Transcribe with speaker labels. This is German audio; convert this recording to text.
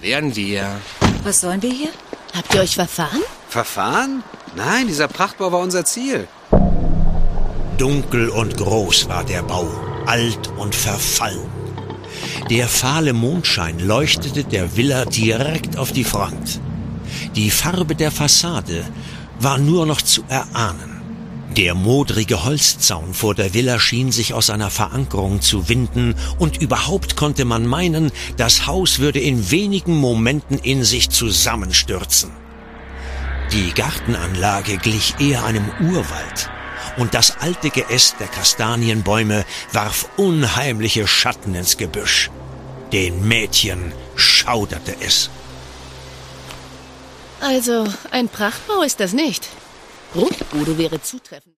Speaker 1: wären wir.
Speaker 2: Was sollen wir hier?
Speaker 3: Habt ihr euch verfahren?
Speaker 4: Verfahren? Nein, dieser Prachtbau war unser Ziel.
Speaker 5: Dunkel und groß war der Bau, alt und verfallen. Der fahle Mondschein leuchtete der Villa direkt auf die Front. Die Farbe der Fassade war nur noch zu erahnen. Der modrige Holzzaun vor der Villa schien sich aus seiner Verankerung zu winden und überhaupt konnte man meinen, das Haus würde in wenigen Momenten in sich zusammenstürzen. Die Gartenanlage glich eher einem Urwald und das alte Geäst der Kastanienbäume warf unheimliche Schatten ins Gebüsch. Den Mädchen schauderte es.
Speaker 3: Also, ein Prachtbau ist das nicht. Bruchbude wäre zutreffend.